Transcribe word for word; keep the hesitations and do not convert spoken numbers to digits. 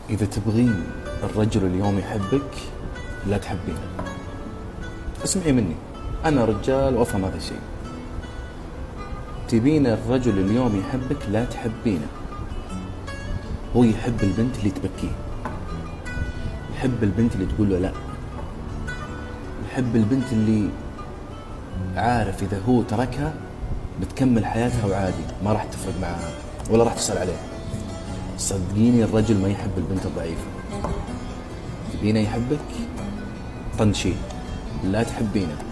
إذا تبغين الرجل اليوم يحبك لا تحبينه. اسمعي مني، أنا رجال وأفهم هذا الشيء. تبين الرجل اليوم يحبك لا تحبينه. هو يحب البنت اللي تبكيه، يحب البنت اللي تقول له لا، يحب البنت اللي عارف إذا هو تركها بتكمل حياتها وعادي ما راح تفرق معها ولا راح تسأل عليه. صدقيني الرجل ما يحب البنت الضعيفة. تبينه يحبك طنشيه، لا تحبينه.